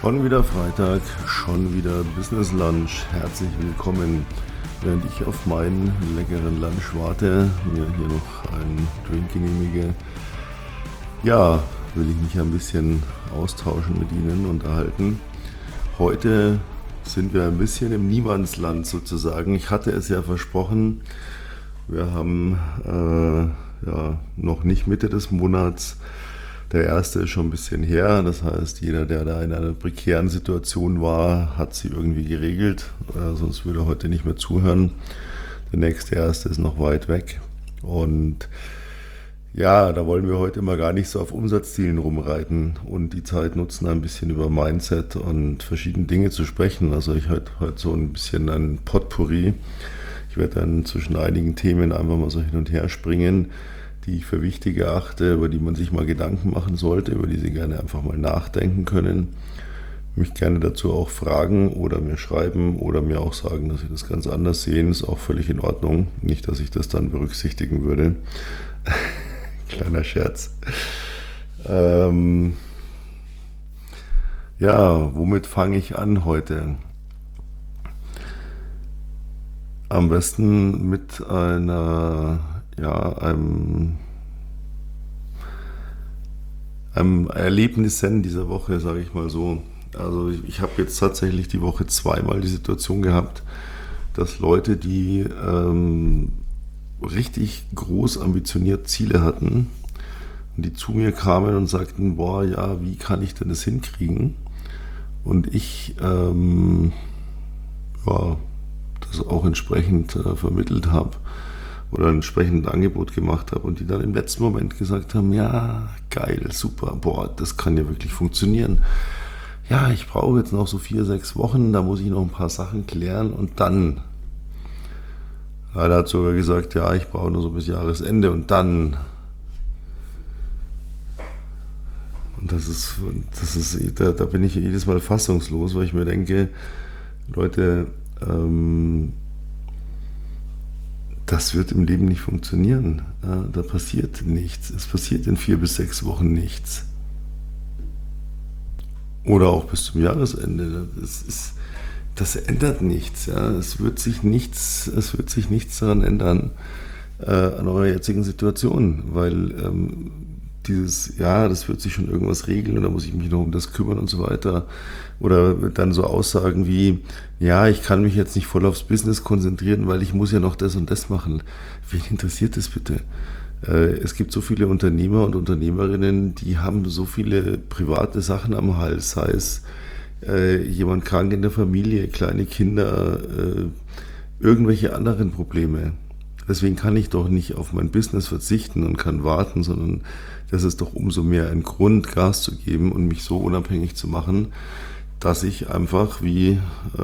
Schon wieder Freitag, schon wieder Business Lunch. Herzlich willkommen. Während ich auf meinen leckeren Lunch warte, mir hier noch einen Drink genehmige, will ich mich ein bisschen austauschen mit Ihnen, unterhalten. Heute sind wir ein bisschen im Niemandsland sozusagen. Ich hatte es ja versprochen, wir haben noch nicht Mitte des Monats. Der erste ist schon ein bisschen her, das heißt, jeder, der da in einer prekären Situation war, hat sie irgendwie geregelt, sonst würde er heute nicht mehr zuhören. Der nächste erste ist noch weit weg und da wollen wir heute mal gar nicht so auf Umsatzzielen rumreiten und die Zeit nutzen, ein bisschen über Mindset und verschiedene Dinge zu sprechen. Also ich heute so ein bisschen ein Potpourri. Ich werde dann zwischen einigen Themen einfach mal so hin und her springen, die ich für wichtig erachte, über die man sich mal Gedanken machen sollte, über die Sie gerne einfach mal nachdenken können. Mich gerne dazu auch fragen oder mir schreiben oder mir auch sagen, dass Sie das ganz anders sehen, ist auch völlig in Ordnung. Nicht, dass ich das dann berücksichtigen würde. Kleiner Scherz. Womit fange ich an heute? Am besten mit einem Erlebnissen dieser Woche, sage ich mal so. Also ich habe jetzt tatsächlich die Woche zweimal die Situation gehabt, dass Leute, die richtig groß ambitioniert Ziele hatten und die zu mir kamen und sagten, wie kann ich denn das hinkriegen? Und ich das auch entsprechend vermittelt habe oder ein entsprechendes Angebot gemacht habe und die dann im letzten Moment gesagt haben, ja, geil, super, das kann ja wirklich funktionieren. Ja, ich brauche jetzt noch so 4-6 Wochen, da muss ich noch ein paar Sachen klären und dann. Einer hat sogar gesagt, ja, ich brauche nur so bis Jahresende und dann. Und da bin ich jedes Mal fassungslos, weil ich mir denke, Leute, das wird im Leben nicht funktionieren. Da passiert nichts. Es passiert in 4 bis 6 Wochen nichts. Oder auch bis zum Jahresende. Das ändert nichts. Ja. Es wird sich nichts daran ändern an eurer jetzigen Situation, weil das wird sich schon irgendwas regeln und da muss ich mich noch um das kümmern und so weiter. Oder dann so Aussagen wie, ja, ich kann mich jetzt nicht voll aufs Business konzentrieren, weil ich muss ja noch das und das machen. Wen interessiert das bitte? Es gibt so viele Unternehmer und Unternehmerinnen, die haben so viele private Sachen am Hals, sei es jemand krank in der Familie, kleine Kinder, irgendwelche anderen Probleme. Deswegen kann ich doch nicht auf mein Business verzichten und kann warten, sondern das ist doch umso mehr ein Grund, Gas zu geben und mich so unabhängig zu machen, dass ich einfach wie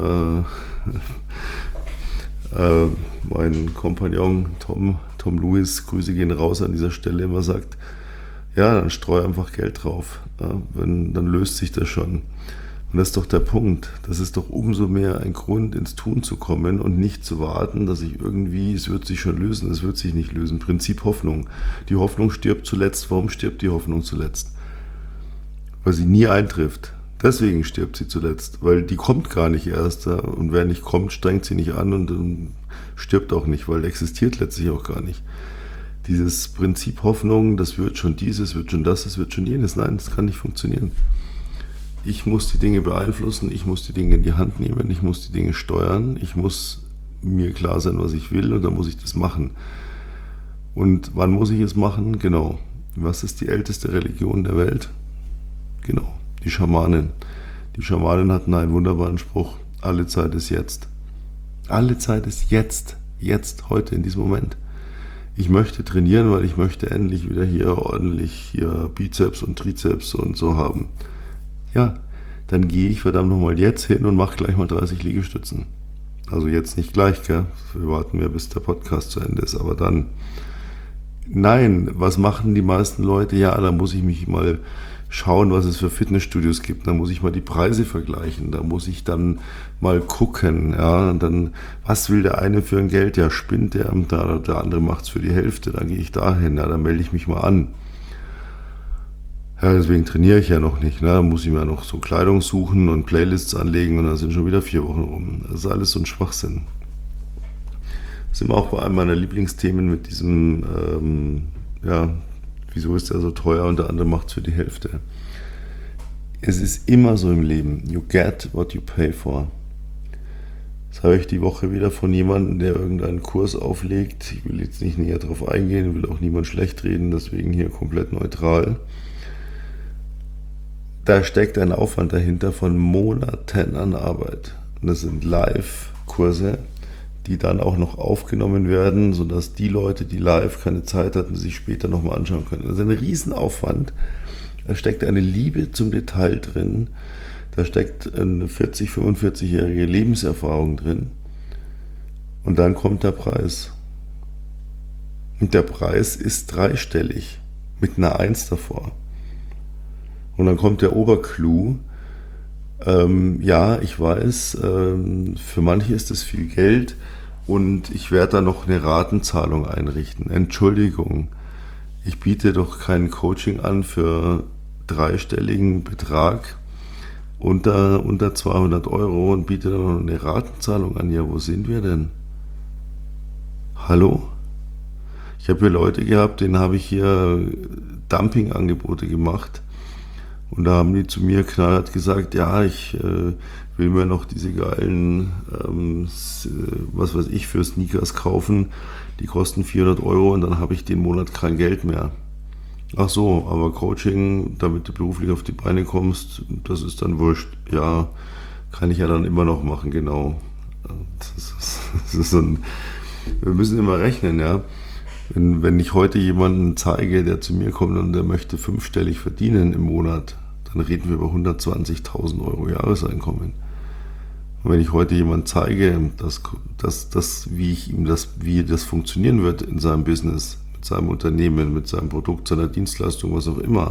mein Kompagnon Tom Lewis, Grüße gehen raus an dieser Stelle, immer sagt, ja, dann streu einfach Geld drauf, dann löst sich das schon. Und das ist doch der Punkt. Das ist doch umso mehr ein Grund, ins Tun zu kommen und nicht zu warten, dass es wird sich schon lösen. Es wird sich nicht lösen. Prinzip Hoffnung. Die Hoffnung stirbt zuletzt. Warum stirbt die Hoffnung zuletzt? Weil sie nie eintrifft. Deswegen stirbt sie zuletzt. Weil die kommt gar nicht erst. Und wer nicht kommt, strengt sie nicht an und stirbt auch nicht, weil existiert letztlich auch gar nicht. Dieses Prinzip Hoffnung, das wird schon dieses, wird schon das wird schon jenes. Nein, das kann nicht funktionieren. Ich muss die Dinge beeinflussen, ich muss die Dinge in die Hand nehmen, ich muss die Dinge steuern, ich muss mir klar sein, was ich will und dann muss ich das machen. Und wann muss ich es machen? Genau. Was ist die älteste Religion der Welt? Genau, die Schamanen. Die Schamanen hatten einen wunderbaren Spruch, alle Zeit ist jetzt. Alle Zeit ist jetzt, heute, in diesem Moment. Ich möchte trainieren, weil ich möchte endlich wieder hier ordentlich Bizeps und Trizeps und so haben. Ja, dann gehe ich verdammt nochmal jetzt hin und mache gleich mal 30 Liegestützen. Also jetzt nicht gleich, gell? Wir warten ja, bis der Podcast zu Ende ist, aber dann. Nein, was machen die meisten Leute? Ja, da muss ich mich mal schauen, was es für Fitnessstudios gibt. Da muss ich mal die Preise vergleichen. Da muss ich dann mal gucken. Ja, und dann, was will der eine für ein Geld? Ja, spinnt der andere macht es für die Hälfte. Dann gehe ich dahin. Ja, dann melde ich mich mal an. Ja, deswegen trainiere ich ja noch nicht. Ne? Da muss ich mir noch so Kleidung suchen und Playlists anlegen und dann sind schon wieder 4 Wochen rum. Das ist alles so ein Schwachsinn. Das sind wir auch bei einem meiner Lieblingsthemen mit diesem, ja, wieso ist der so teuer und der andere macht es für die Hälfte. Es ist immer so im Leben. You get what you pay for. Das habe ich die Woche wieder von jemandem, der irgendeinen Kurs auflegt. Ich will jetzt nicht näher drauf eingehen, will auch niemand schlecht reden, deswegen hier komplett neutral. Da steckt ein Aufwand dahinter von Monaten an Arbeit. Und das sind Live-Kurse, die dann auch noch aufgenommen werden, sodass die Leute, die live keine Zeit hatten, sich später nochmal anschauen können. Das ist ein Riesenaufwand. Da steckt eine Liebe zum Detail drin. Da steckt eine 40-, 45-jährige Lebenserfahrung drin. Und dann kommt der Preis. Und der Preis ist dreistellig, mit einer 1 davor. Und dann kommt der Oberclou. Ja, ich weiß, für manche ist das viel Geld und ich werde da noch eine Ratenzahlung einrichten. Entschuldigung, ich biete doch kein Coaching an für dreistelligen Betrag unter 200 Euro und biete dann noch eine Ratenzahlung an. Ja, wo sind wir denn? Hallo? Ich habe hier Leute gehabt, denen habe ich hier Dumpingangebote gemacht. Und da haben die zu mir knallhart gesagt, ja, ich will mir noch diese geilen, was weiß ich, für Sneakers kaufen. Die kosten 400 Euro und dann habe ich den Monat kein Geld mehr. Ach so, aber Coaching, damit du beruflich auf die Beine kommst, das ist dann wurscht. Ja, kann ich ja dann immer noch machen, genau. Das ist so ein, wir müssen immer rechnen, ja. Wenn ich heute jemanden zeige, der zu mir kommt und der möchte 5-stellig verdienen im Monat, dann reden wir über 120.000 Euro Jahreseinkommen. Und wenn ich heute jemanden zeige, wie das funktionieren wird in seinem Business, mit seinem Unternehmen, mit seinem Produkt, seiner Dienstleistung, was auch immer,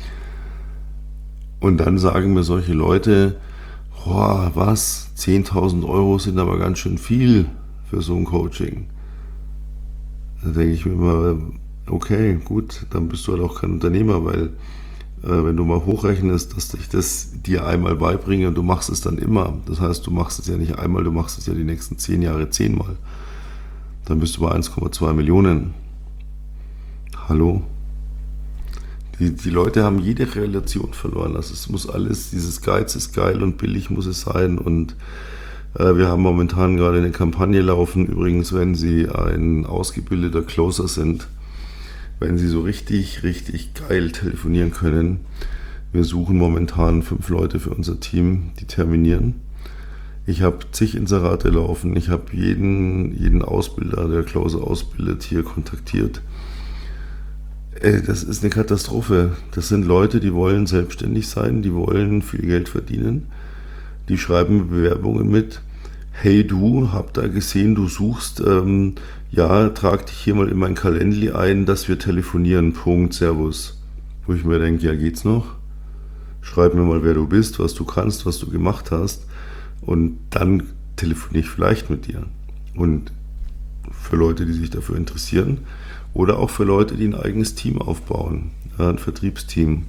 und dann sagen mir solche Leute, boah, was, 10.000 Euro sind aber ganz schön viel für so ein Coaching. Da denke ich mir immer, okay, gut, dann bist du halt auch kein Unternehmer, weil wenn du mal hochrechnest, dass ich das dir einmal beibringe und du machst es dann immer, das heißt, du machst es ja nicht einmal, du machst es ja die nächsten 10 Jahre 10-mal, dann bist du bei 1,2 Millionen. Hallo? Die Leute haben jede Relation verloren. Also es muss alles, dieses Geiz ist geil und billig muss es sein und wir haben momentan gerade eine Kampagne laufen, übrigens, wenn Sie ein ausgebildeter Closer sind, wenn Sie so richtig, richtig geil telefonieren können. Wir suchen momentan 5 Leute für unser Team, die terminieren. Ich habe zig Inserate laufen, ich habe jeden Ausbilder, der Closer ausbildet, hier kontaktiert. Das ist eine Katastrophe. Das sind Leute, die wollen selbstständig sein, die wollen viel Geld verdienen. Die schreiben Bewerbungen mit. Hey du, hab da gesehen, du suchst, ja, trag dich hier mal in mein Kalendli ein, dass wir telefonieren, Punkt, Servus. Wo ich mir denke, ja, geht's noch? Schreib mir mal, wer du bist, was du kannst, was du gemacht hast und dann telefoniere ich vielleicht mit dir. Und für Leute, die sich dafür interessieren oder auch für Leute, die ein eigenes Team aufbauen, ein Vertriebsteam.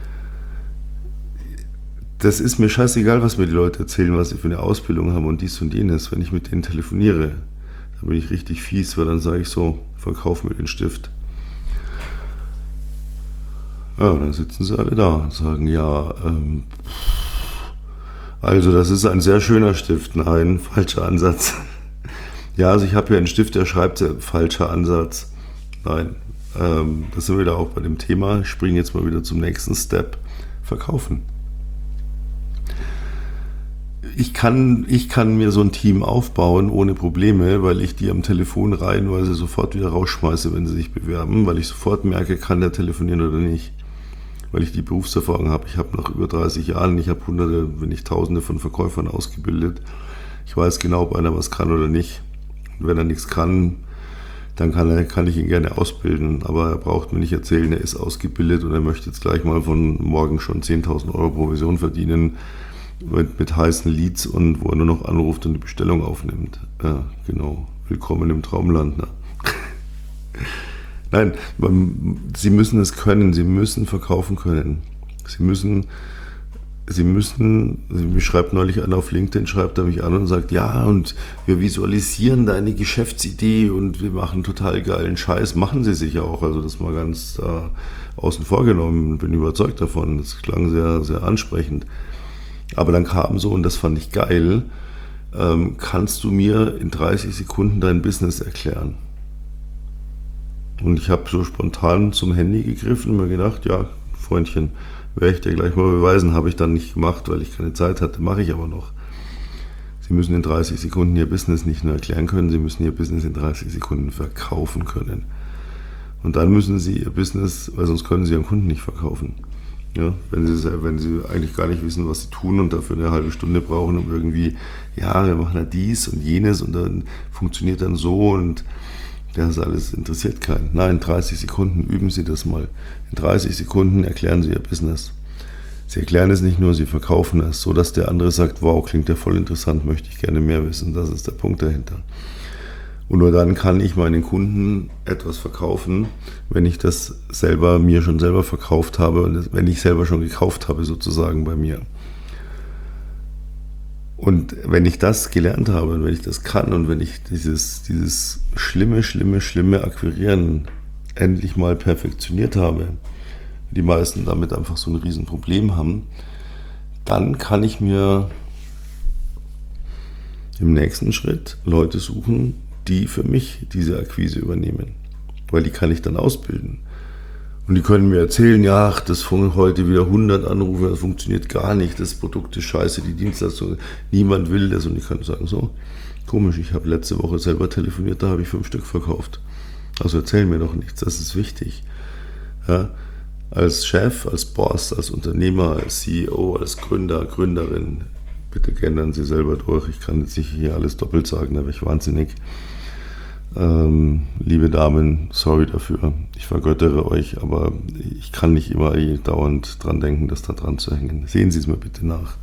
Das ist mir scheißegal, was mir die Leute erzählen, was sie für eine Ausbildung haben und dies und jenes. Wenn ich mit denen telefoniere, dann bin ich richtig fies, weil dann sage ich so, verkauf mir den Stift. Ja, dann sitzen sie alle da und sagen, ja, also das ist ein sehr schöner Stift. Nein, falscher Ansatz. Ja, also ich habe hier einen Stift, der schreibt, falscher Ansatz. Nein, das sind wir wieder auch bei dem Thema. Ich springe jetzt mal wieder zum nächsten Step. Verkaufen. Ich kann mir so ein Team aufbauen ohne Probleme, weil ich die am Telefon reihenweise sofort wieder rausschmeiße, wenn sie sich bewerben, weil ich sofort merke, kann der telefonieren oder nicht. Weil ich die Berufserfahrung habe. Ich habe nach über 30 Jahren, ich habe Hunderte, wenn nicht Tausende von Verkäufern ausgebildet. Ich weiß genau, ob einer was kann oder nicht. Und wenn er nichts kann, dann kann ich ihn gerne ausbilden. Aber er braucht mir nicht erzählen, er ist ausgebildet und er möchte jetzt gleich mal von morgen schon 10.000 Euro Provision verdienen. Mit heißen Leads und wo er nur noch anruft und die Bestellung aufnimmt. Ja, genau. Willkommen im Traumland. Ne? Nein, Sie müssen es können, Sie müssen verkaufen können. Mich schreibt neulich einer auf LinkedIn, schreibt er mich an und sagt, ja, und wir visualisieren deine Geschäftsidee und wir machen total geilen Scheiß. Machen sie sicher auch, also das mal ganz außen vor genommen, bin überzeugt davon. Das klang sehr, sehr ansprechend. Aber dann kam so, und das fand ich geil, kannst du mir in 30 Sekunden dein Business erklären? Und ich habe so spontan zum Handy gegriffen und mir gedacht, ja, Freundchen, werde ich dir gleich mal beweisen. Habe ich dann nicht gemacht, weil ich keine Zeit hatte, mache ich aber noch. Sie müssen in 30 Sekunden Ihr Business nicht nur erklären können, Sie müssen Ihr Business in 30 Sekunden verkaufen können. Und dann müssen Sie Ihr Business, weil sonst können Sie Ihren Kunden nicht verkaufen. Ja, wenn Sie eigentlich gar nicht wissen, was Sie tun und dafür eine halbe Stunde brauchen, um irgendwie, ja, wir machen ja dies und jenes und dann funktioniert dann so und das alles interessiert keinen. Nein, in 30 Sekunden üben Sie das mal. In 30 Sekunden erklären Sie Ihr Business. Sie erklären es nicht nur, Sie verkaufen es, so dass der andere sagt, wow, klingt ja voll interessant, möchte ich gerne mehr wissen. Das ist der Punkt dahinter. Und nur dann kann ich meinen Kunden etwas verkaufen, wenn ich das mir schon selber verkauft habe und wenn ich selber schon gekauft habe sozusagen bei mir. Und wenn ich das gelernt habe und wenn ich das kann und wenn ich dieses schlimme Akquirieren endlich mal perfektioniert habe, die meisten damit einfach so ein Riesenproblem haben, dann kann ich mir im nächsten Schritt Leute suchen, die für mich diese Akquise übernehmen. Weil die kann ich dann ausbilden. Und die können mir erzählen, ja, ach, das funken heute wieder 100 Anrufe, das funktioniert gar nicht, das Produkt ist scheiße, die Dienstleistung, niemand will das. Und ich kann sagen, so, komisch, ich habe letzte Woche selber telefoniert, da habe ich 5 Stück verkauft. Also erzähl mir doch nichts, das ist wichtig. Ja, als Chef, als Boss, als Unternehmer, als CEO, als Gründer, Gründerin, bitte gendern Sie selber durch, ich kann jetzt nicht hier alles doppelt sagen, da wäre ich wahnsinnig. Liebe Damen, sorry dafür, ich vergöttere euch, aber ich kann nicht immer dauernd dran denken, das da dran zu hängen. Sehen Sie es mir bitte nach.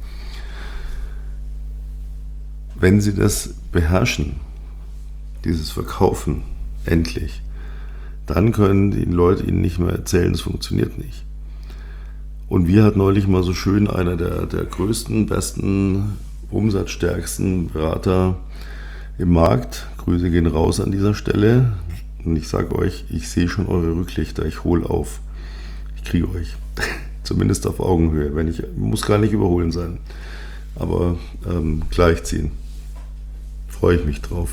Wenn Sie das beherrschen, dieses Verkaufen, endlich, dann können die Leute Ihnen nicht mehr erzählen, es funktioniert nicht. Und wir hat neulich mal so schön einer der größten, besten, umsatzstärksten Berater im Markt. Grüße gehen raus an dieser Stelle. Und ich sage euch, ich sehe schon eure Rücklichter, ich hole auf. Ich kriege euch. Zumindest auf Augenhöhe. Muss gar nicht überholen sein. Aber gleichziehen. Freue ich mich drauf.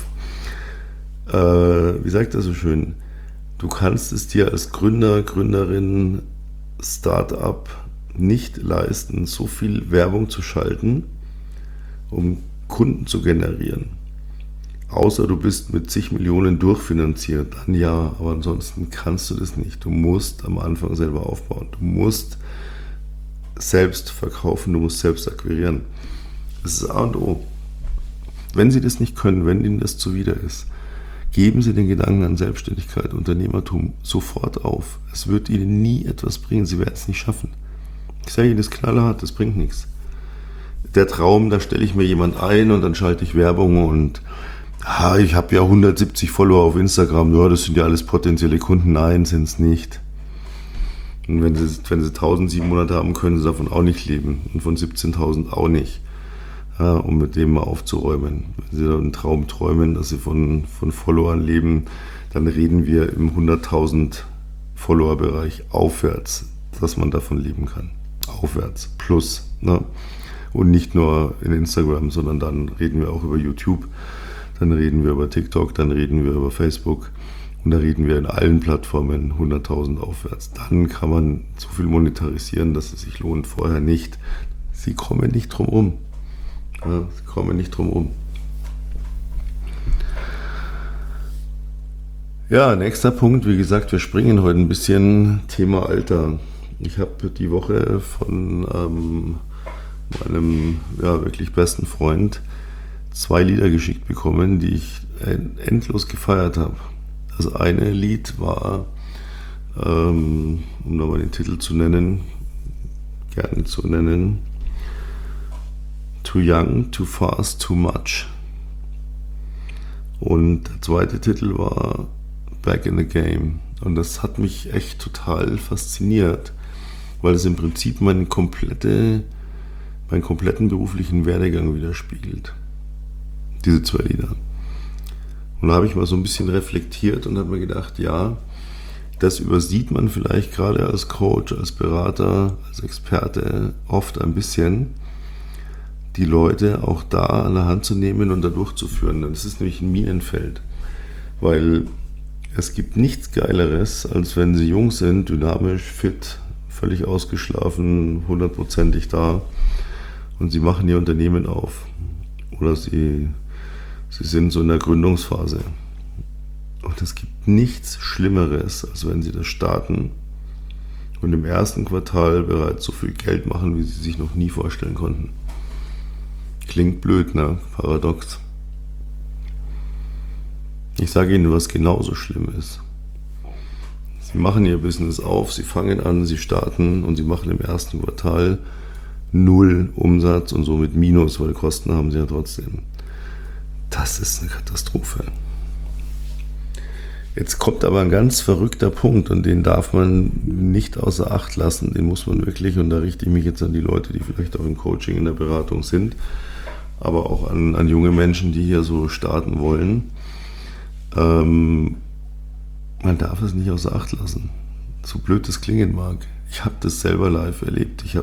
Wie sagt er so schön? Du kannst es dir als Gründer, Gründerin, Start-up nicht leisten, so viel Werbung zu schalten, um Kunden zu generieren. Außer du bist mit zig Millionen durchfinanziert, dann ja, aber ansonsten kannst du das nicht. Du musst am Anfang selber aufbauen. Du musst selbst verkaufen, du musst selbst akquirieren. Das ist A und O. Wenn Sie das nicht können, wenn Ihnen das zuwider ist, geben Sie den Gedanken an Selbstständigkeit, Unternehmertum sofort auf. Es wird Ihnen nie etwas bringen, Sie werden es nicht schaffen. Ich sage Ihnen das knallhart, das bringt nichts. Der Traum, da stelle ich mir jemand ein und dann schalte ich Werbung und ich habe ja 170 Follower auf Instagram, ja, das sind ja alles potenzielle Kunden. Nein, sind es nicht. Und wenn sie 1700 haben, können sie davon auch nicht leben und von 17.000 auch nicht. Ja, um mit dem mal aufzuräumen. Wenn Sie da einen Traum träumen, dass Sie von Followern leben, dann reden wir im 100.000 Follower-Bereich aufwärts, dass man davon leben kann. Aufwärts, plus. Ne? Und nicht nur in Instagram, sondern dann reden wir auch über YouTube, dann reden wir über TikTok, dann reden wir über Facebook und dann reden wir in allen Plattformen 100.000 aufwärts. Dann kann man so viel monetarisieren, dass es sich lohnt. Vorher nicht. Sie kommen nicht drum rum. Ja, Sie kommen nicht drum rum. Ja, nächster Punkt, wie gesagt, wir springen heute ein bisschen Thema Alter. Ich habe die Woche von meinem wirklich besten Freund 2 Lieder geschickt bekommen, die ich endlos gefeiert habe. Das eine Lied war, um nochmal den Titel zu nennen, gerne zu nennen, Too Young, Too Fast, Too Much. Und der zweite Titel war Back in the Game. Und das hat mich echt total fasziniert, weil es im Prinzip meinen kompletten beruflichen Werdegang widerspiegelt. Diese 2 Lieder. Und da habe ich mal so ein bisschen reflektiert und habe mir gedacht, ja, das übersieht man vielleicht gerade als Coach, als Berater, als Experte oft ein bisschen, die Leute auch da an der Hand zu nehmen und da durchzuführen. Das ist nämlich ein Minenfeld, weil es gibt nichts Geileres, als wenn sie jung sind, dynamisch, fit, völlig ausgeschlafen, 100%ig da und sie machen ihr Unternehmen auf. Oder sie sind so in der Gründungsphase. Und es gibt nichts Schlimmeres, als wenn sie das starten und im ersten Quartal bereits so viel Geld machen, wie sie sich noch nie vorstellen konnten. Klingt blöd, ne? Paradox. Ich sage Ihnen, was genauso schlimm ist. Sie machen ihr Business auf, sie fangen an, sie starten und sie machen im ersten Quartal 0 Umsatz und somit Minus, weil Kosten haben sie ja trotzdem. Das ist eine Katastrophe. Jetzt kommt aber ein ganz verrückter Punkt und den darf man nicht außer Acht lassen. Den muss man wirklich, und da richte ich mich jetzt an die Leute, die vielleicht auch im Coaching, in der Beratung sind, aber auch an junge Menschen, die hier so starten wollen. Man darf es nicht außer Acht lassen. So blöd das klingen mag. Ich habe das selber live erlebt. Ich habe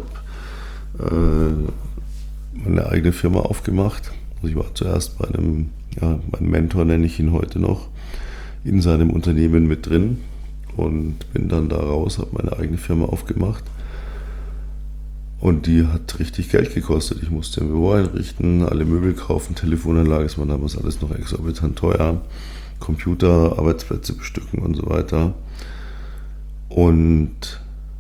meine eigene Firma aufgemacht. Also ich war zuerst bei einem, mein Mentor nenne ich ihn heute noch, in seinem Unternehmen mit drin und bin dann da raus, habe meine eigene Firma aufgemacht. Und die hat richtig Geld gekostet. Ich musste ein Büro einrichten, alle Möbel kaufen, Telefonanlage, das war damals alles noch exorbitant teuer, Computer, Arbeitsplätze bestücken und so weiter. Und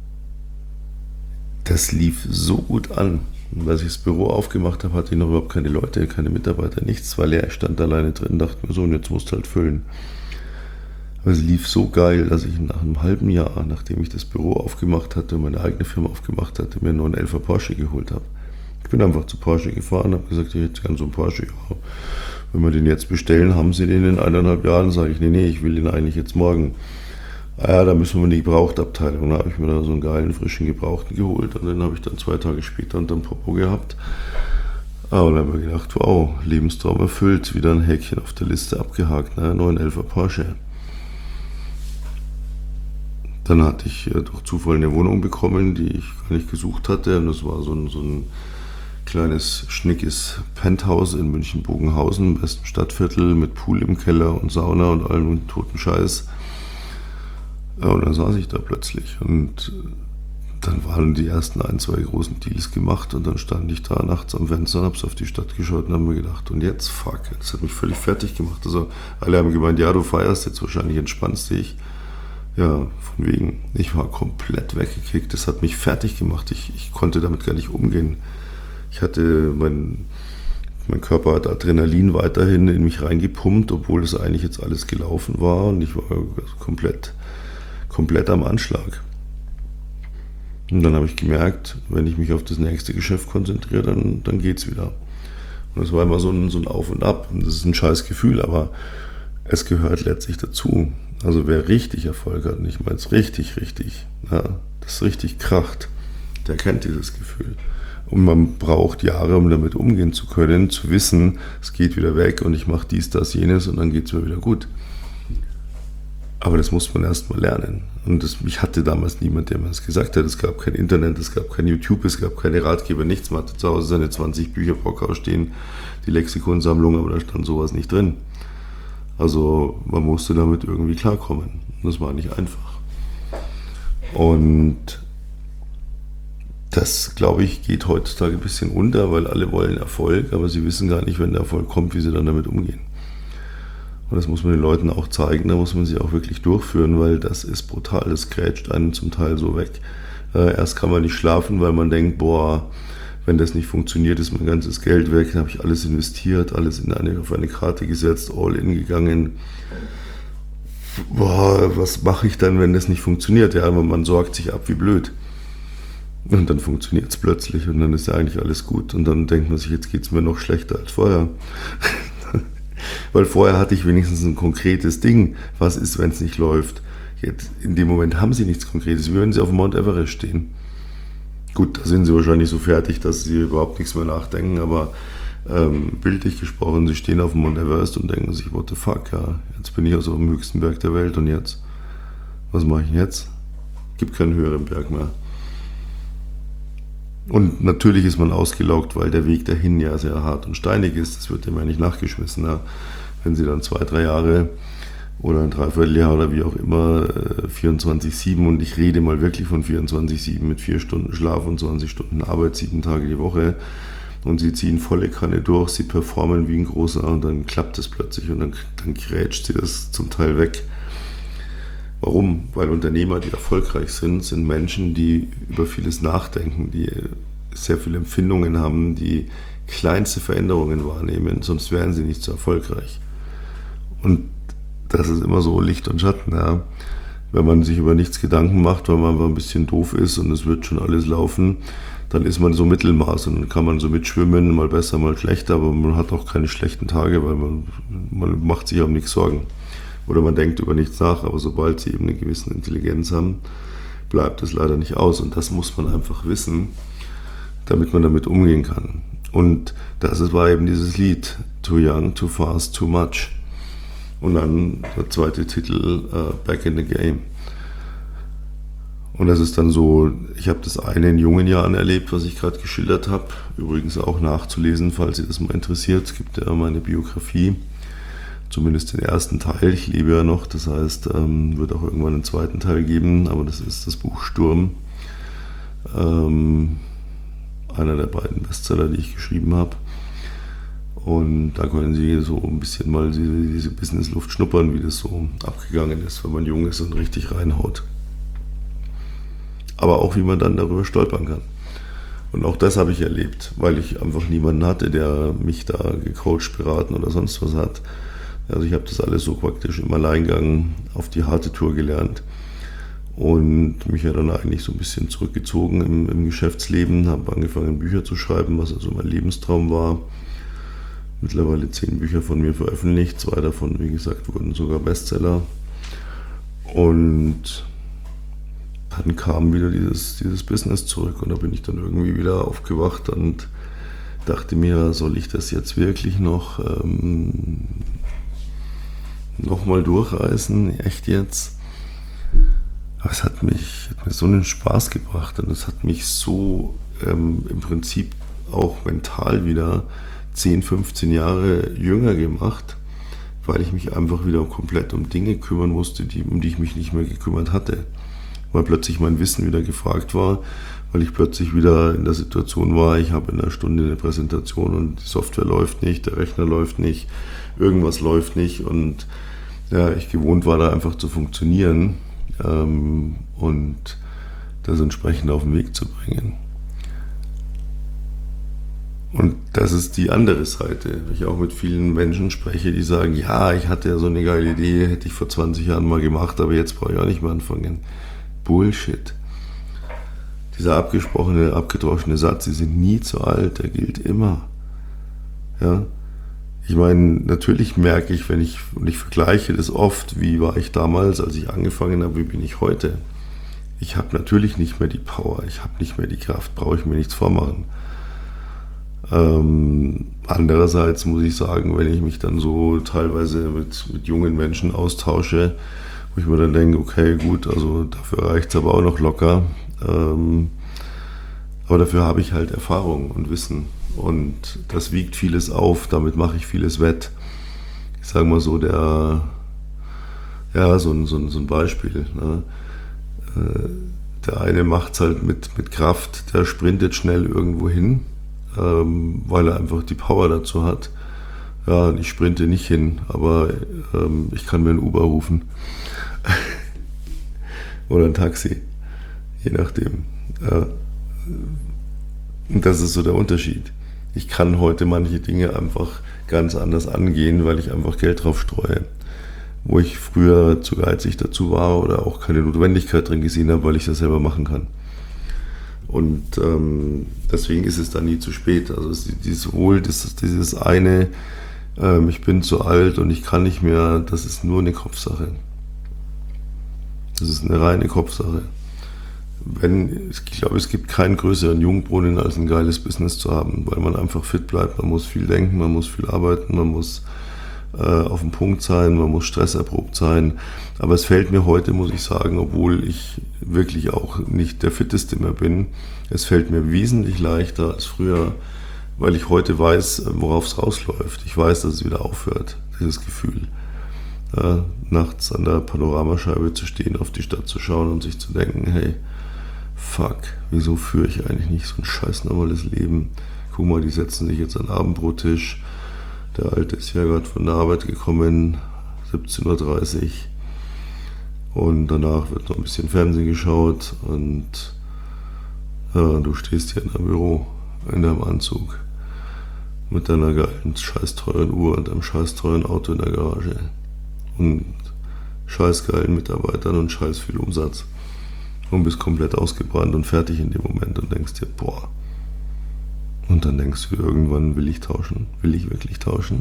das lief so gut an. Und als ich das Büro aufgemacht habe, hatte ich noch überhaupt keine Leute, keine Mitarbeiter, nichts, war leer. Ich stand alleine drin, dachte mir so, und jetzt musst du halt füllen. Aber es lief so geil, dass ich nach einem halben Jahr, nachdem ich das Büro aufgemacht hatte und meine eigene Firma aufgemacht hatte, mir einen 911er Porsche geholt habe. Ich bin einfach zu Porsche gefahren, habe gesagt, ich hätte gerne so einen Porsche. Ja, wenn wir den jetzt bestellen, haben sie den in 1,5 Jahren? Sage ich, nee, ich will den eigentlich jetzt morgen. Ja, da müssen wir in die Gebrauchtabteilung. Da habe ich mir da so einen geilen, frischen Gebrauchten geholt und den habe ich dann 2 Tage später unterm Popo gehabt. Und dann habe ich gedacht, wow, Lebenstraum erfüllt, wieder ein Häkchen auf der Liste abgehakt, ne? 911er Porsche. Dann hatte ich durch Zufall eine Wohnung bekommen, die ich gar nicht gesucht hatte. Und das war so ein kleines, schnickes Penthouse in München-Bogenhausen, im besten Stadtviertel, mit Pool im Keller und Sauna und allem toten Scheiß. Ja, und dann saß ich da plötzlich. Und dann waren die ersten 1, 2 großen Deals gemacht. Und dann stand ich da nachts am Fenster und habe so auf die Stadt geschaut und habe mir gedacht, und jetzt, fuck, das hat mich völlig fertig gemacht. Also alle haben gemeint, ja, du feierst jetzt wahrscheinlich, entspannst dich. Ja, von wegen, ich war komplett weggekickt, das hat mich fertig gemacht, ich konnte damit gar nicht umgehen. Ich hatte, mein Körper hat Adrenalin weiterhin in mich reingepumpt, obwohl es eigentlich jetzt alles gelaufen war und ich war komplett am Anschlag. Und dann habe ich gemerkt, wenn ich mich auf das nächste Geschäft konzentriere, dann geht's wieder. Und es war immer so ein Auf und Ab und das ist ein scheiß Gefühl, aber es gehört letztlich dazu. Also wer richtig Erfolg hat, und ich meine es richtig, ja, das richtig kracht, der kennt dieses Gefühl. Und man braucht Jahre, um damit umgehen zu können, zu wissen, es geht wieder weg und ich mache dies, das, jenes und dann geht es mir wieder gut. Aber das muss man erst mal lernen. Und ich hatte damals niemand, der mir das gesagt hat. Es gab kein Internet, es gab kein YouTube, es gab keine Ratgeber, nichts. Man hatte zu Hause seine 20 Bücher Brockhaus stehen, die Lexikonsammlung, aber da stand sowas nicht drin. Also man musste damit irgendwie klarkommen. Das war nicht einfach. Und das, glaube ich, geht heutzutage ein bisschen unter, weil alle wollen Erfolg, aber sie wissen gar nicht, wenn der Erfolg kommt, wie sie dann damit umgehen. Und das muss man den Leuten auch zeigen, da muss man sie auch wirklich durchführen, weil das ist brutal, das grätscht einen zum Teil so weg. Erst kann man nicht schlafen, weil man denkt, boah, wenn das nicht funktioniert, ist mein ganzes Geld weg, dann habe ich alles investiert, alles auf eine Karte gesetzt, all in gegangen. Boah, was mache ich dann, wenn das nicht funktioniert? Ja, aber man sorgt sich ab wie blöd. Und dann funktioniert es plötzlich und dann ist ja eigentlich alles gut. Und dann denkt man sich, jetzt geht es mir noch schlechter als vorher. Weil vorher hatte ich wenigstens ein konkretes Ding. Was ist, wenn es nicht läuft? Jetzt, in dem Moment haben sie nichts Konkretes, wie wenn sie auf dem Mount Everest stehen. Gut, da sind sie wahrscheinlich so fertig, dass sie überhaupt nichts mehr nachdenken, aber bildlich gesprochen, sie stehen auf dem Mount Everest und denken sich, what the fuck, ja, jetzt bin ich also auf dem höchsten Berg der Welt und jetzt, was mache ich jetzt? Gibt keinen höheren Berg mehr. Und natürlich ist man ausgelaugt, weil der Weg dahin ja sehr hart und steinig ist. Das wird dem ja nicht nachgeschmissen. Ja. Wenn sie dann 2-3 Jahre oder ein Dreivierteljahr oder wie auch immer 24/7, und ich rede mal wirklich von 24/7 mit 4 Stunden Schlaf und 20 Stunden Arbeit, 7 Tage die Woche, und sie ziehen volle Kanne durch, sie performen wie ein Großer und dann klappt es plötzlich und dann grätscht sie das zum Teil weg. Warum? Weil Unternehmer, die erfolgreich sind Menschen, die über vieles nachdenken, die sehr viele Empfindungen haben, die kleinste Veränderungen wahrnehmen, sonst wären sie nicht so erfolgreich. Und das ist immer so Licht und Schatten. Ja. Wenn man sich über nichts Gedanken macht, weil man einfach ein bisschen doof ist und es wird schon alles laufen, dann ist man so Mittelmaß und dann kann man so mitschwimmen, mal besser, mal schlechter, aber man hat auch keine schlechten Tage, weil man macht sich um nichts Sorgen. Oder man denkt über nichts nach, aber sobald sie eben eine gewisse Intelligenz haben, bleibt es leider nicht aus. Und das muss man einfach wissen, damit man damit umgehen kann. Und das war eben dieses Lied, Too Young, Too Fast, Too Much. Und dann der zweite Titel, Back in the Game. Und das ist dann so, ich habe das eine in jungen Jahren erlebt, was ich gerade geschildert habe. Übrigens auch nachzulesen, falls Sie das mal interessiert. Es gibt ja meine Biografie. Zumindest den ersten Teil, ich lebe ja noch, das heißt, wird auch irgendwann einen zweiten Teil geben, aber das ist das Buch Sturm, einer der beiden Bestseller, die ich geschrieben habe. Und da können Sie so ein bisschen mal diese Businessluft schnuppern, wie das so abgegangen ist, wenn man jung ist und richtig reinhaut. Aber auch, wie man dann darüber stolpern kann. Und auch das habe ich erlebt, weil ich einfach niemanden hatte, der mich da gecoacht, beraten oder sonst was hat. Also ich habe das alles so praktisch im Alleingang auf die harte Tour gelernt und mich ja dann eigentlich so ein bisschen zurückgezogen im Geschäftsleben, habe angefangen Bücher zu schreiben, was also mein Lebenstraum war. Mittlerweile 10 Bücher von mir veröffentlicht, 2 davon, wie gesagt, wurden sogar Bestseller. Und dann kam wieder dieses Business zurück und da bin ich dann irgendwie wieder aufgewacht und dachte mir, soll ich das jetzt wirklich noch mal durchreißen, echt jetzt? Aber es hat mir so einen Spaß gebracht und es hat mich so im Prinzip auch mental wieder 10, 15 Jahre jünger gemacht, weil ich mich einfach wieder komplett um Dinge kümmern musste, um die ich mich nicht mehr gekümmert hatte. Weil plötzlich mein Wissen wieder gefragt war, weil ich plötzlich wieder in der Situation war, ich habe in einer Stunde eine Präsentation und die Software läuft nicht, der Rechner läuft nicht, irgendwas läuft nicht und ja, ich gewohnt war, da einfach zu funktionieren und das entsprechend auf den Weg zu bringen. Und das ist die andere Seite. Wenn ich auch mit vielen Menschen spreche, die sagen, ja, ich hatte ja so eine geile Idee, hätte ich vor 20 Jahren mal gemacht, aber jetzt brauche ich auch nicht mehr anfangen. Bullshit. Dieser abgedroschene Satz, Sie sind nie zu alt, der gilt immer. Ja? Ich meine, natürlich merke ich, und ich vergleiche das oft, wie war ich damals, als ich angefangen habe, wie bin ich heute. Ich habe natürlich nicht mehr die Power, ich habe nicht mehr die Kraft, brauche ich mir nichts vormachen. Andererseits muss ich sagen, wenn ich mich dann so teilweise mit jungen Menschen austausche, wo ich mir dann denke, okay, gut, also dafür reicht es aber auch noch locker. Aber dafür habe ich halt Erfahrung und Wissen und das wiegt vieles auf, damit mache ich vieles wett. Ich sage mal so, so ein Beispiel. Ne? Der eine macht es halt mit Kraft, der sprintet schnell irgendwo hin, weil er einfach die Power dazu hat. Ja, ich sprinte nicht hin, aber ich kann mir ein Uber rufen. Oder ein Taxi, je nachdem. Und das ist so der Unterschied. Ich kann heute manche Dinge einfach ganz anders angehen, weil ich einfach Geld drauf streue. Wo ich früher zu geizig dazu war oder auch keine Notwendigkeit drin gesehen habe, weil ich das selber machen kann. Und deswegen ist es dann nie zu spät. Also dieses eine, ich bin zu alt und ich kann nicht mehr, das ist nur eine Kopfsache. Das ist eine reine Kopfsache. Ich glaube, es gibt keinen größeren Jungbrunnen, als ein geiles Business zu haben, weil man einfach fit bleibt. Man muss viel denken, man muss viel arbeiten, man muss auf dem Punkt sein, man muss stresserprobt sein. Aber es fällt mir heute, muss ich sagen, obwohl ich wirklich auch nicht der Fitteste mehr bin, es fällt mir wesentlich leichter als früher, weil ich heute weiß, worauf es rausläuft. Ich weiß, dass es wieder aufhört, dieses Gefühl. Nachts an der Panoramascheibe zu stehen, auf die Stadt zu schauen und sich zu denken, hey, fuck, wieso führe ich eigentlich nicht so ein scheiß normales Leben? Guck mal, die setzen sich jetzt an den Abendbrottisch. Der Alte ist ja gerade von der Arbeit gekommen, 17:30 Uhr. Und danach wird noch ein bisschen Fernsehen geschaut und du stehst hier in deinem Büro, in deinem Anzug, mit deiner geilen, scheiß teuren Uhr und einem scheiß teuren Auto in der Garage. Und scheiß geilen Mitarbeitern und scheiß viel Umsatz. Und bist komplett ausgebrannt und fertig in dem Moment und denkst dir, boah. Und dann denkst du irgendwann, will ich tauschen? Will ich wirklich tauschen?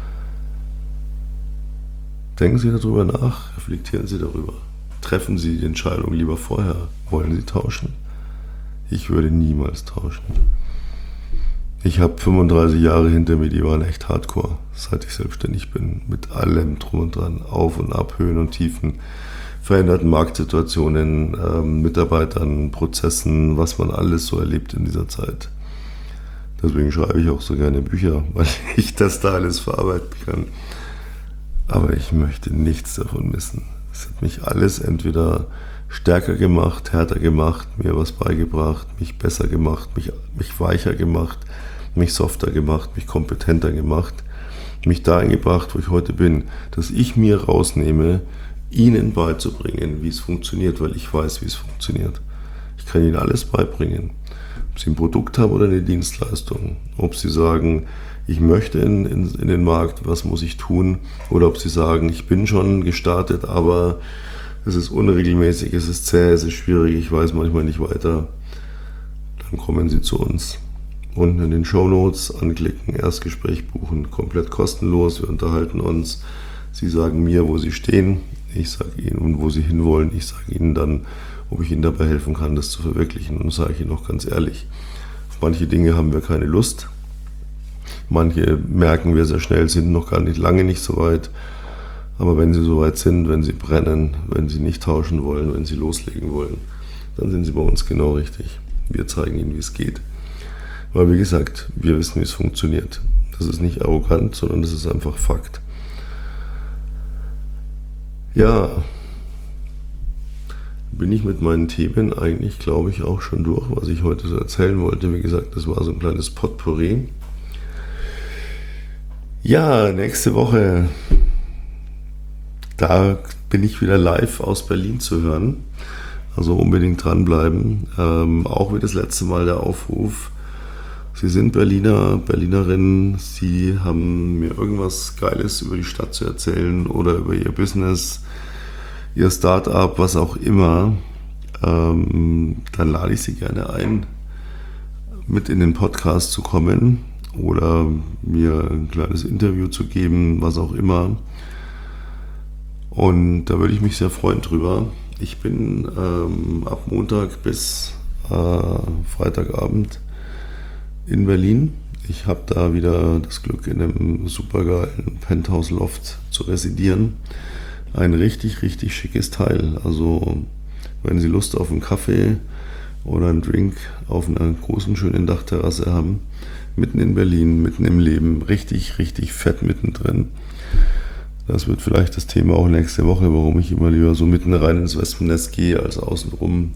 Denken Sie darüber nach, reflektieren Sie darüber. Treffen Sie die Entscheidung lieber vorher. Wollen Sie tauschen? Ich würde niemals tauschen. Ich habe 35 Jahre hinter mir, die waren echt hardcore, seit ich selbstständig bin. Mit allem drum und dran, Auf und Ab, Höhen und Tiefen, veränderten Marktsituationen, Mitarbeitern, Prozessen, was man alles so erlebt in dieser Zeit. Deswegen schreibe ich auch so gerne Bücher, weil ich das da alles verarbeiten kann. Aber ich möchte nichts davon missen. Es hat mich alles entweder stärker gemacht, härter gemacht, mir was beigebracht, mich besser gemacht, mich weicher gemacht, mich softer gemacht, mich kompetenter gemacht, mich dahin gebracht, wo ich heute bin, dass ich mir rausnehme, Ihnen beizubringen, wie es funktioniert, weil ich weiß, wie es funktioniert. Ich kann Ihnen alles beibringen. Ob Sie ein Produkt haben oder eine Dienstleistung. Ob Sie sagen, ich möchte in den Markt, was muss ich tun? Oder ob Sie sagen, ich bin schon gestartet, aber es ist unregelmäßig, es ist zäh, es ist schwierig, ich weiß manchmal nicht weiter. Dann kommen Sie zu uns. Unten in den Shownotes anklicken, Erstgespräch buchen, komplett kostenlos, wir unterhalten uns. Sie sagen mir, wo Sie stehen, ich sage Ihnen, und wo Sie hinwollen. Ich sage Ihnen dann, ob ich Ihnen dabei helfen kann, das zu verwirklichen. Und das sage ich Ihnen auch ganz ehrlich. Auf manche Dinge haben wir keine Lust. Manche merken wir sehr schnell, sind noch gar nicht lange nicht so weit. Aber wenn Sie so weit sind, wenn Sie brennen, wenn Sie nicht tauschen wollen, wenn Sie loslegen wollen, dann sind Sie bei uns genau richtig. Wir zeigen Ihnen, wie es geht. Weil, wie gesagt, wir wissen, wie es funktioniert. Das ist nicht arrogant, sondern das ist einfach Fakt. Ja, bin ich mit meinen Themen eigentlich, glaube ich, auch schon durch, was ich heute so erzählen wollte. Wie gesagt, das war so ein kleines Potpourri. Ja, nächste Woche, da bin ich wieder live aus Berlin zu hören. Also unbedingt dranbleiben. Auch wie das letzte Mal der Aufruf. Sie sind Berliner, Berlinerin, Sie haben mir irgendwas Geiles über die Stadt zu erzählen oder über Ihr Business, Ihr Start-up, was auch immer. Dann lade ich Sie gerne ein, mit in den Podcast zu kommen oder mir ein kleines Interview zu geben, was auch immer. Und da würde ich mich sehr freuen drüber. Ich bin ab Montag bis Freitagabend in Berlin. Ich habe da wieder das Glück, in einem supergeilen Penthouse-Loft zu residieren. Ein richtig, richtig schickes Teil. Also wenn Sie Lust auf einen Kaffee oder einen Drink auf einer großen, schönen Dachterrasse haben, mitten in Berlin, mitten im Leben, richtig, richtig fett mittendrin. Das wird vielleicht das Thema auch nächste Woche, warum ich immer lieber so mitten rein ins Wespennest gehe, als außenrum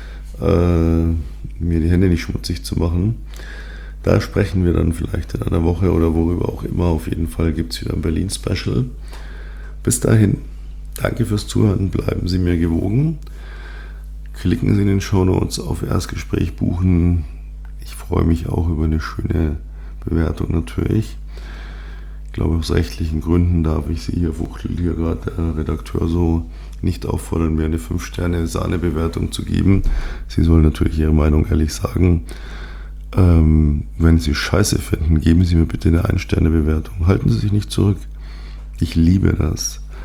mir die Hände nicht schmutzig zu machen. Da sprechen wir dann vielleicht in einer Woche oder worüber auch immer. Auf jeden Fall gibt es wieder ein Berlin-Special. Bis dahin, danke fürs Zuhören, bleiben Sie mir gewogen. Klicken Sie in den Shownotes auf Erstgespräch buchen. Ich freue mich auch über eine schöne Bewertung natürlich. Ich glaube, aus rechtlichen Gründen darf ich Sie hier, fuchtelt hier gerade der Redakteur so, nicht auffordern, mir eine 5-Sterne-Sahne-Bewertung zu geben. Sie sollen natürlich Ihre Meinung ehrlich sagen. Wenn Sie Scheiße finden, geben Sie mir bitte eine 1-Sterne-Bewertung. Halten Sie sich nicht zurück. Ich liebe das.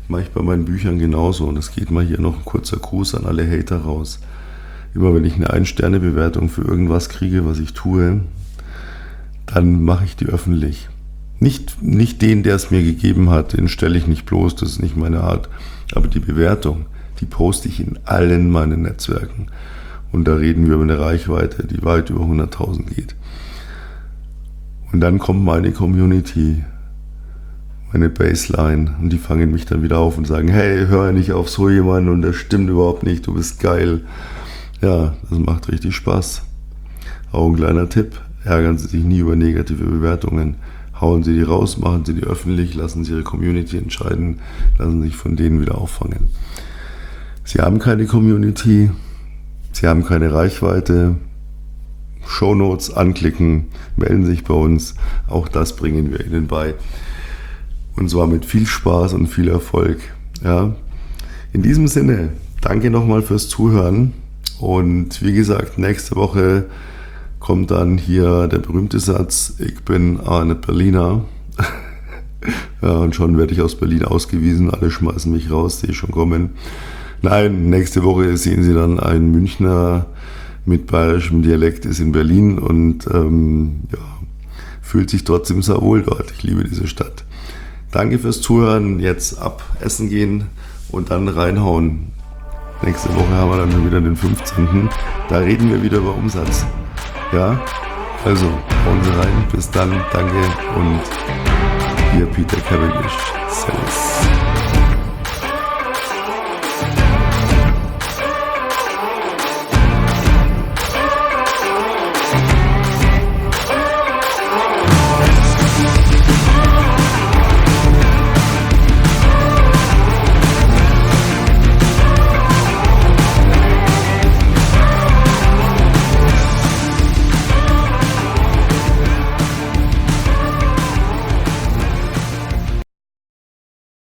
Mache ich bei meinen Büchern genauso. Und es geht mal hier noch ein kurzer Gruß an alle Hater raus. Immer wenn ich eine 1-Sterne-Bewertung für irgendwas kriege, was ich tue, dann mache ich die öffentlich. Nicht den, der es mir gegeben hat, den stelle ich nicht bloß, das ist nicht meine Art. Aber die Bewertung, die poste ich in allen meinen Netzwerken. Und da reden wir über eine Reichweite, die weit über 100.000 geht. Und dann kommt meine Community, meine Baseline, und die fangen mich dann wieder auf und sagen, hey, hör nicht auf so jemanden und das stimmt überhaupt nicht, du bist geil. Ja, das macht richtig Spaß. Auch ein kleiner Tipp, ärgern Sie sich nie über negative Bewertungen. Hauen Sie die raus, machen Sie die öffentlich, lassen Sie Ihre Community entscheiden, lassen Sie sich von denen wieder auffangen. Sie haben keine Community, Sie haben keine Reichweite. Shownotes anklicken, melden sich bei uns, auch das bringen wir Ihnen bei. Und zwar mit viel Spaß und viel Erfolg. Ja. In diesem Sinne, danke nochmal fürs Zuhören. Und wie gesagt, nächste Woche kommt dann hier der berühmte Satz, ich bin eine Berliner. Ja, und schon werde ich aus Berlin ausgewiesen, alle schmeißen mich raus, sehe ich schon kommen. Nein, nächste Woche sehen Sie dann einen Münchner mit bayerischem Dialekt, ist in Berlin und ja, fühlt sich trotzdem sehr wohl dort. Ich liebe diese Stadt. Danke fürs Zuhören, jetzt ab essen gehen und dann reinhauen. Nächste Woche haben wir dann schon wieder den 15. Da reden wir wieder über Umsatz. Ja, also hauen Sie rein. Bis dann, danke und Ihr Peter Cavendish. Servus.